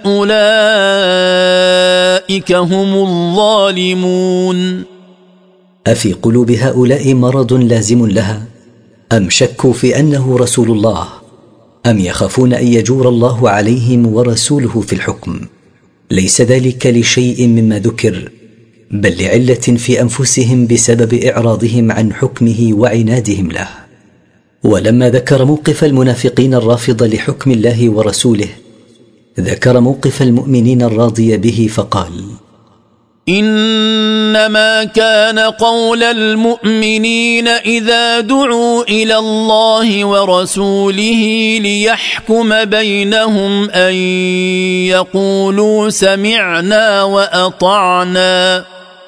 أولئك هم الظالمون. أفي قلوب هؤلاء مرض لازم لها أم شكوا في أنه رسول الله أم يخافون أن يجور الله عليهم ورسوله في الحكم؟ ليس ذلك لشيء مما ذكر بل لعلة في أنفسهم بسبب إعراضهم عن حكمه وعنادهم له. ولما ذكر موقف المنافقين الرافض لحكم الله ورسوله ذكر موقف المؤمنين الراضي به فقال: إنما كان قول المؤمنين إذا دعوا إلى الله ورسوله ليحكم بينهم أن يقولوا سمعنا وأطعنا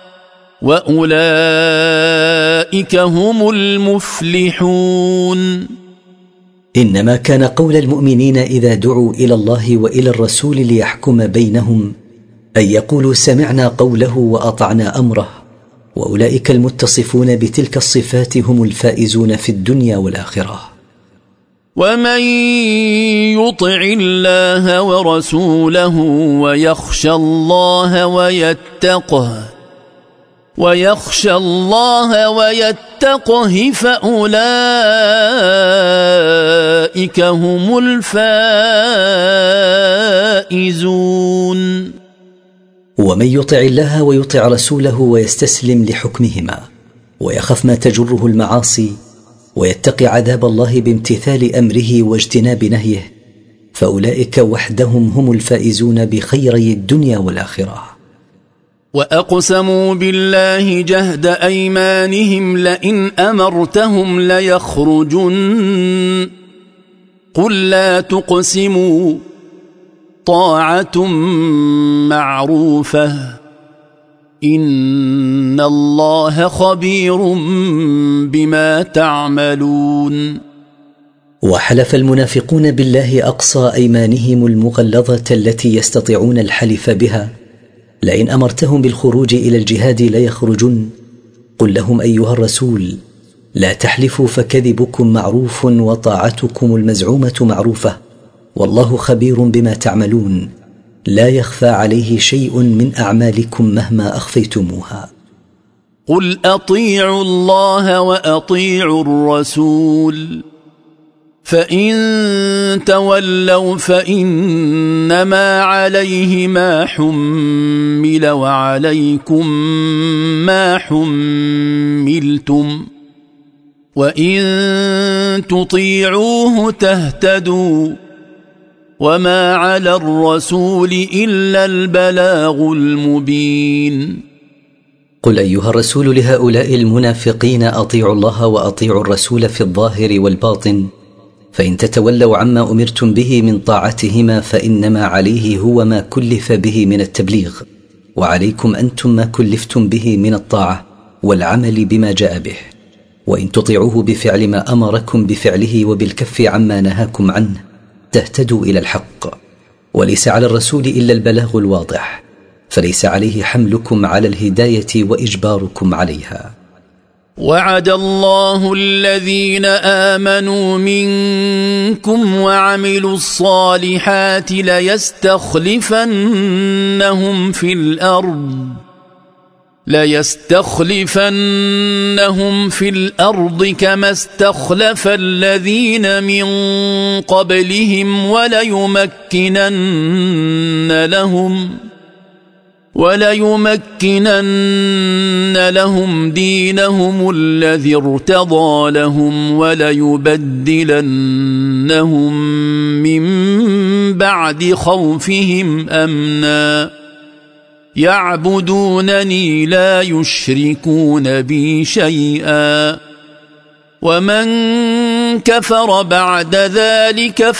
وأولئك هم المفلحون. إنما كان قول المؤمنين إذا دعوا إلى الله وإلى الرسول ليحكم بينهم أن يقولوا سمعنا قوله وأطعنا أمره وأولئك المتصفون بتلك الصفات هم الفائزون في الدنيا والآخرة. ومن يطع الله ورسوله ويخشى الله ويتقه ويخشى الله ويتقه فأولئك هم الفائزون. ومن يطع الله ويطع رسوله ويستسلم لحكمهما ويخف ما تجره المعاصي ويتقي عذاب الله بامتثال أمره واجتناب نهيه فأولئك وحدهم هم الفائزون بخيري الدنيا والآخرة. وأقسموا بالله جهد أيمانهم لئن أمرتهم ليخرجن قل لا تقسموا طاعة معروفة إن الله خبير بما تعملون. وحلف المنافقون بالله أقصى أيمانهم المغلظة التي يستطيعون الحلف بها لئن أمرتهم بالخروج إلى الجهاد ليخرجن قل لهم أيها الرسول لا تحلفوا فكذبكم معروف وطاعتكم المزعومة معروفة والله خبير بما تعملون لا يخفى عليه شيء من أعمالكم مهما أخفيتموها. قل أطيعوا الله وأطيعوا الرسول فإن تولوا فإنما عليه ما حمل وعليكم ما حملتم وإن تطيعوه تهتدوا وما على الرسول إلا البلاغ المبين. قل أيها الرسول لهؤلاء المنافقين أطيعوا الله وأطيعوا الرسول في الظاهر والباطن فإن تتولوا عما أمرتم به من طاعتهما فإنما عليه هو ما كلف به من التبليغ وعليكم أنتم ما كلفتم به من الطاعة والعمل بما جاء به وإن تطيعوه بفعل ما أمركم بفعله وبالكف عما نهاكم عنه تهتدوا إلى الحق وليس على الرسول إلا البلاغ الواضح فليس عليه حملكم على الهداية وإجباركم عليها. وعد الله الذين آمنوا منكم وعملوا الصالحات ليستخلفنهم في الأرض ليستخلفنهم في الأرض كما استخلف الذين من قبلهم وليمكنن لهم وليمكنن لهم دينهم الذي ارتضى لهم وليبدلنهم من بعد خوفهم أمنا يعبدونني لا يشركون بي شيئا ومن كفر بعد ذلك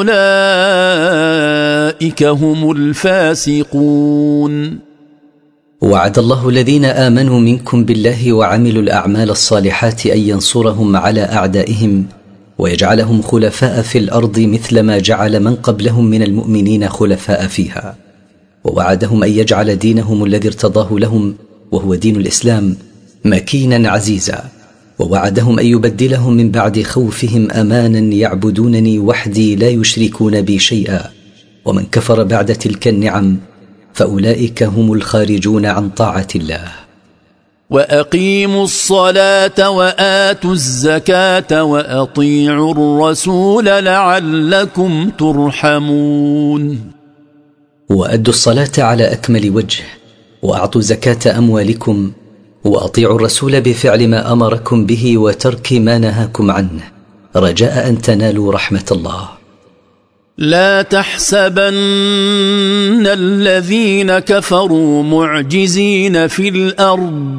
فأولئك هم الفاسقون. وعد الله الذين آمنوا منكم بالله وعملوا الأعمال الصالحات أن ينصرهم على أعدائهم ويجعلهم خلفاء في الأرض مثل ما جعل من قبلهم من المؤمنين خلفاء فيها، ووعدهم أن يجعل دينهم الذي ارتضاه لهم وهو دين الإسلام مكينا عزيزا، ووعدهم أن يبدلهم من بعد خوفهم أمانا يعبدونني وحدي لا يشركون بي شيئا، ومن كفر بعد تلك النعم فأولئك هم الخارجون عن طاعة الله. وأقيموا الصلاة وآتوا الزكاة وأطيعوا الرسول لعلكم ترحمون. وأدوا الصلاة على أكمل وجه، وأعطوا زكاة أموالكم، وأطيعوا الرسول بفعل ما أمركم به وترك ما نهاكم عنه، رجاء أن تنالوا رحمة الله. لا تحسبن الذين كفروا معجزين في الأرض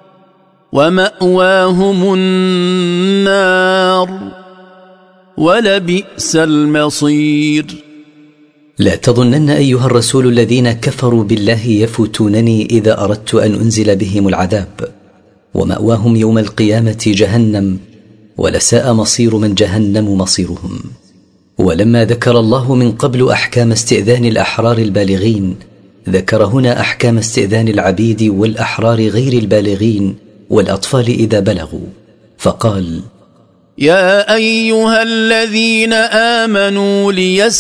ومأواهم النار ولبئس المصير. لا تظنن أيها الرسول الذين كفروا بالله يفوتونني إذا أردت أن أنزل بهم العذاب، ومأواهم يوم القيامة جهنم ولساء مصير من جهنم مصيرهم. ولما ذكر الله من قبل أحكام استئذان الأحرار البالغين، ذكر هنا أحكام استئذان العبيد والأحرار غير البالغين والأطفال إذا بلغوا، فقال: يا أيها الذين آمنوا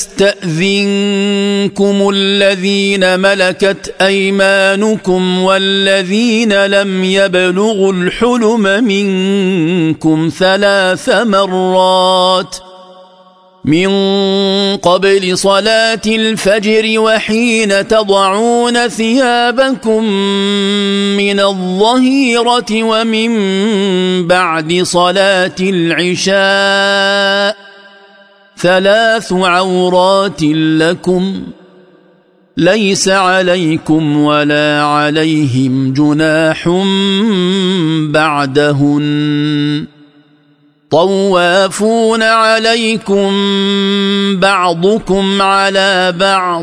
ليستأذنكم الذين ملكت أيمانكم والذين لم يبلغوا الحلم منكم ثلاث مرات من قبل صلاة الفجر وحين تضعون ثيابكم من الظهيرة ومن بعد صلاة العشاء، ثلاث عورات لكم ليس عليكم ولا عليهم جناح بعدهن، طوافون عليكم بعضكم على بعض،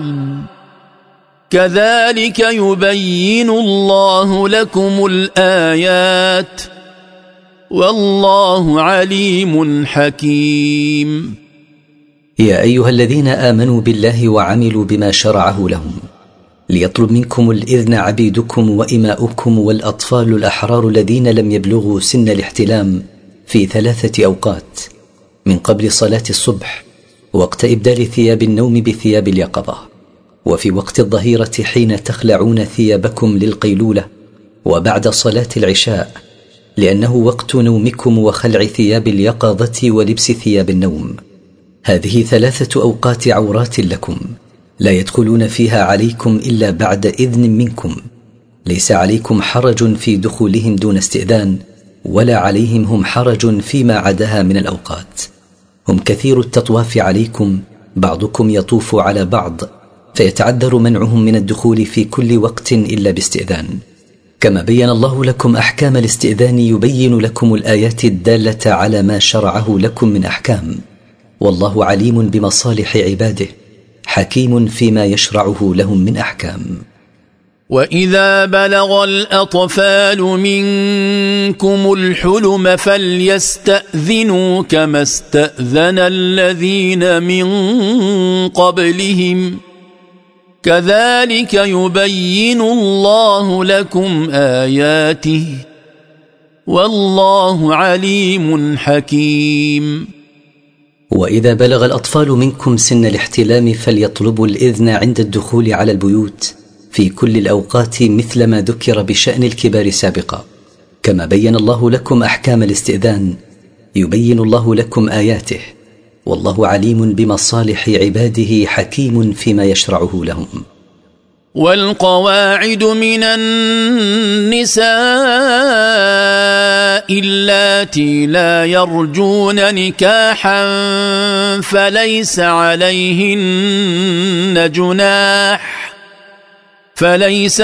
كذلك يبين الله لكم الآيات والله عليم حكيم. يا أيها الذين آمنوا بالله وعملوا بما شرعه لهم، ليطلب منكم الإذن عبيدكم وإماؤكم والأطفال الأحرار الذين لم يبلغوا سن الاحتلام في ثلاثة أوقات: من قبل صلاة الصبح، وقت إبدال ثياب النوم بثياب اليقظة، وفي وقت الظهيرة حين تخلعون ثيابكم للقيلولة، وبعد صلاة العشاء لأنه وقت نومكم وخلع ثياب اليقظة ولبس ثياب النوم. هذه ثلاثة أوقات عورات لكم لا يدخلون فيها عليكم إلا بعد إذن منكم، ليس عليكم حرج في دخولهم دون استئذان، ولا عليهم هم حرج فيما عداها من الأوقات. هم كثير التطواف عليكم، بعضكم يطوف على بعض، فيتعذر منعهم من الدخول في كل وقت إلا باستئذان. كما بين الله لكم أحكام الاستئذان يبين لكم الآيات الدالة على ما شرعه لكم من أحكام، والله عليم بمصالح عباده حكيم فيما يشرعه لهم من أحكام. وإذا بلغ الأطفال منكم الحلم فليستأذنوا كما استأذن الذين من قبلهم، كذلك يبين الله لكم آياته والله عليم حكيم. وإذا بلغ الأطفال منكم سن الاحتلام فليطلبوا الإذن عند الدخول على البيوت في كل الأوقات مثل ما ذكر بشأن الكبار سابقا. كما بين الله لكم أحكام الاستئذان يبين الله لكم آياته، والله عليم بمصالح عباده حكيم فيما يشرعه لهم. والقواعد من النساء اللاتي لا يرجون نكاحا فليس عليهن جناح فليس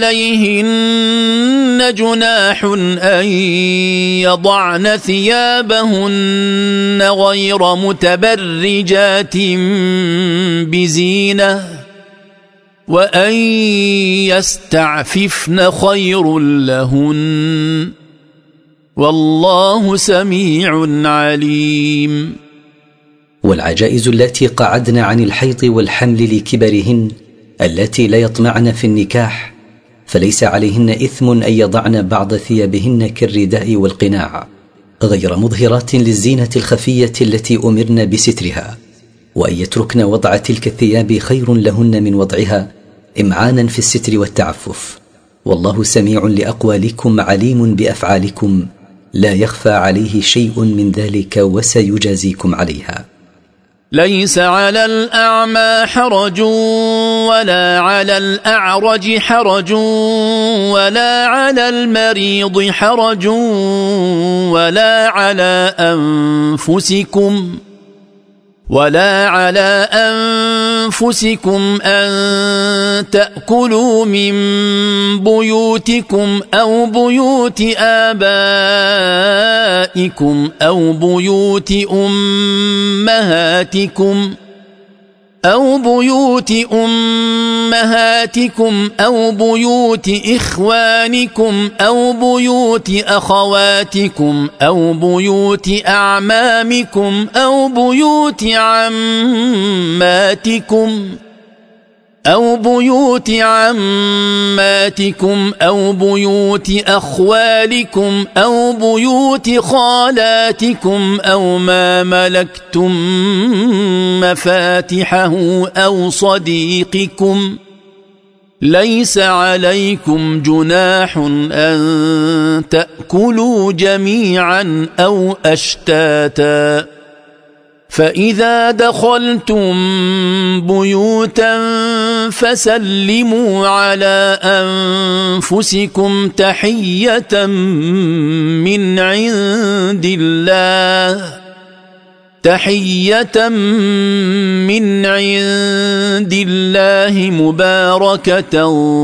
عليهن جناح أن يضعن ثيابهن غير متبرجات بزينة وأن يستعففن خير لهن والله سميع عليم. والعجائز اللاتي قعدن عن الحيض والحمل لكبرهن التي لا يطمعن في النكاح فليس عليهن إثم أن يضعن بعض ثيابهن كالرداء والقناع غير مظهرات للزينة الخفية التي أمرن بسترها، وأن يتركن وضع تلك الثياب خير لهن من وضعها إمعانا في الستر والتعفف، والله سميع لأقوالكم عليم بأفعالكم لا يخفى عليه شيء من ذلك وسيجازيكم عليها. ليس على الأعمى حرج ولا على الأعرج حرج ولا على المريض حرج ولا على أنفسكم ولا على أنفسكم أن تأكلوا من بيوتكم أو بيوت آبائكم أو بيوت أمهاتكم أو بيوت أمهاتكم أو بيوت إخوانكم أو بيوت أخواتكم أو بيوت أعمامكم أو بيوت عماتكم أو بيوت عماتكم أو بيوت أخوالكم أو بيوت خالاتكم أو ما ملكتم مفاتحه أو صديقكم ليس عليكم جناح أن تأكلوا جميعا أو أشتاتا فإذا دخلتم بيوتا فسلموا على أنفسكم تحية من عند الله تحية من عند الله مباركة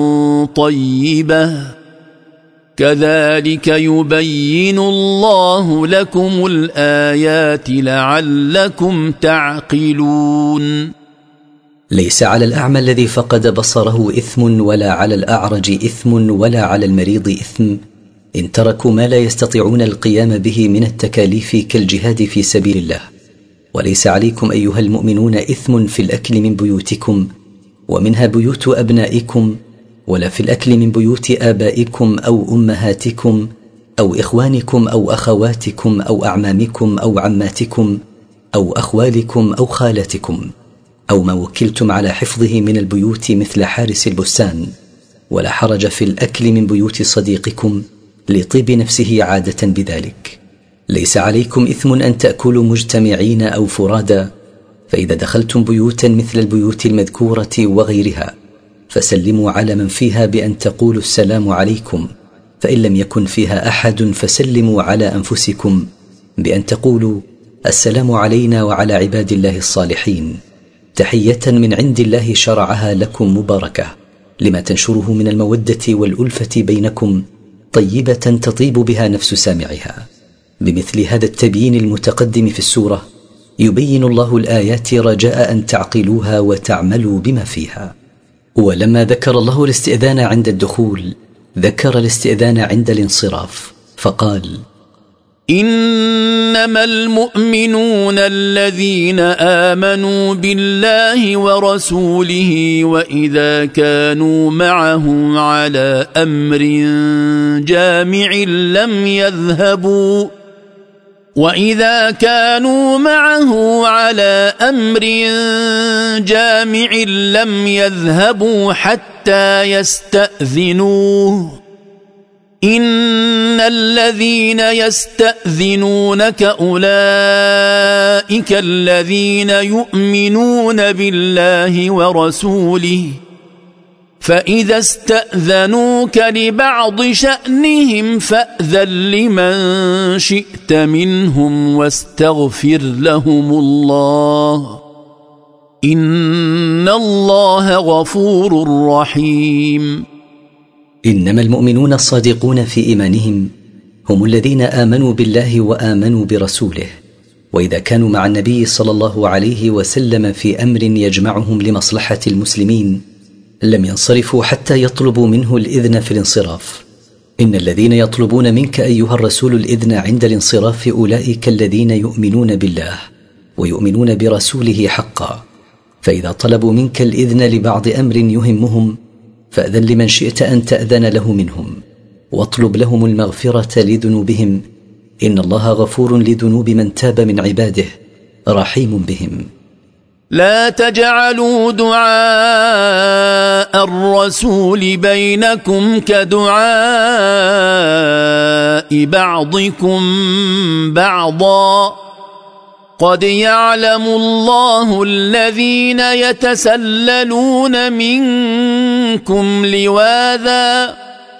طيبة كذلك يبين الله لكم الآيات لعلكم تعقلون. ليس على الأعمى الذي فقد بصره إثم ولا على الأعرج إثم ولا على المريض إثم إن تركوا ما لا يستطيعون القيام به من التكاليف كالجهاد في سبيل الله، وليس عليكم أيها المؤمنون إثم في الأكل من بيوتكم ومنها بيوت أبنائكم، ولا في الأكل من بيوت آبائكم أو أمهاتكم أو إخوانكم أو أخواتكم أو أعمامكم أو عماتكم أو أخوالكم أو خالاتكم أو ما وكلتم على حفظه من البيوت مثل حارس البستان، ولا حرج في الأكل من بيوت صديقكم لطيب نفسه عادة بذلك. ليس عليكم إثم أن تأكلوا مجتمعين أو فرادا، فإذا دخلتم بيوتا مثل البيوت المذكورة وغيرها فسلموا على من فيها بأن تقولوا السلام عليكم، فإن لم يكن فيها أحد فسلموا على أنفسكم بأن تقولوا السلام علينا وعلى عباد الله الصالحين، تحية من عند الله شرعها لكم مباركة لما تنشره من المودة والألفة بينكم طيبة تطيب بها نفس سامعها. بمثل هذا التبيين المتقدم في السورة يبين الله الآيات رجاء أن تعقلوها وتعملوا بما فيها. ولما ذكر الله الاستئذان عند الدخول ذكر الاستئذان عند الانصراف فقال: إنما المؤمنون الذين آمنوا بالله ورسوله وإذا كانوا معه على أمر جامع لم يذهبوا وإذا كانوا معه على أمر جامع لم يذهبوا حتى يستأذنوه إن الذين يستأذنونك أولئك الذين يؤمنون بالله ورسوله فإذا استأذنوك لبعض شأنهم فأذن لمن شئت منهم واستغفر لهم الله إن الله غفور رحيم. إنما المؤمنون الصادقون في إيمانهم هم الذين آمنوا بالله وآمنوا برسوله، وإذا كانوا مع النبي صلى الله عليه وسلم في أمر يجمعهم لمصلحة المسلمين لم ينصرفوا حتى يطلبوا منه الإذن في الانصراف. إن الذين يطلبون منك أيها الرسول الإذن عند الانصراف أولئك الذين يؤمنون بالله ويؤمنون برسوله حقا، فإذا طلبوا منك الإذن لبعض أمر يهمهم فأذن لمن شئت أن تأذن له منهم، واطلب لهم المغفرة لذنوبهم، إن الله غفور لذنوب من تاب من عباده رحيم بهم. لا تجعلوا دعاء الرسول بينكم كدعاء بعضكم بعضا قد يعلم الله الذين يتسللون منكم لواذا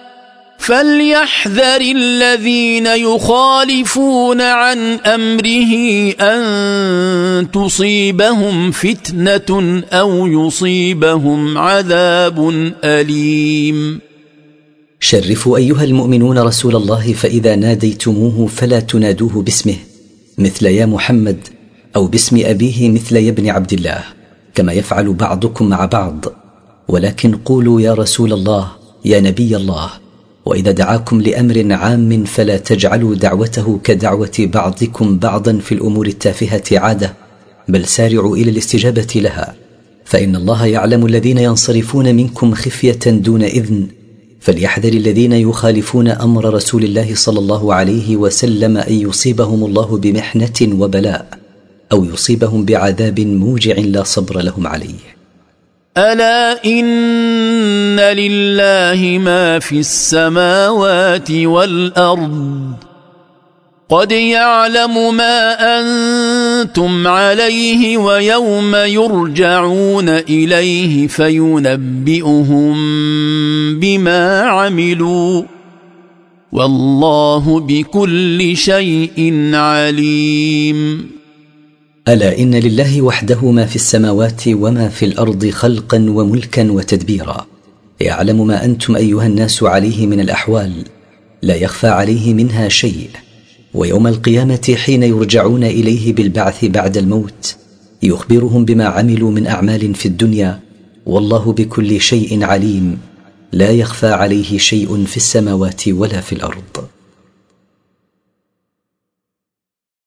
فليحذر الذين يخالفون عن أمره أن تصيبهم فتنة أو يصيبهم عذاب أليم. شرفوا أيها المؤمنون رسول الله، فإذا ناديتموه فلا تنادوه باسمه مثل يا محمد، أو باسم أبيه مثل يا ابن عبد الله كما يفعل بعضكم مع بعض، ولكن قولوا يا رسول الله يا نبي الله. وإذا دعاكم لأمر عام فلا تجعلوا دعوته كدعوة بعضكم بعضا في الأمور التافهة عادة، بل سارعوا إلى الاستجابة لها، فإن الله يعلم الذين ينصرفون منكم خفية دون إذن، فليحذر الذين يخالفون أمر رسول الله صلى الله عليه وسلم أن يصيبهم الله بمحنة وبلاء، أو يصيبهم بعذاب موجع لا صبر لهم عليه. ألا إن لله ما في السماوات والأرض قد يعلم ما أنتم عليه ويوم يرجعون إليه فينبئهم بما عملوا والله بكل شيء عليم. ألا إن لله وحده ما في السماوات وما في الأرض خلقا وملكا وتدبيرا، يعلم ما أنتم أيها الناس عليه من الأحوال، لا يخفى عليه منها شيء. ويوم القيامة حين يرجعون إليه بالبعث بعد الموت يخبرهم بما عملوا من أعمال في الدنيا، والله بكل شيء عليم، لا يخفى عليه شيء في السماوات ولا في الأرض.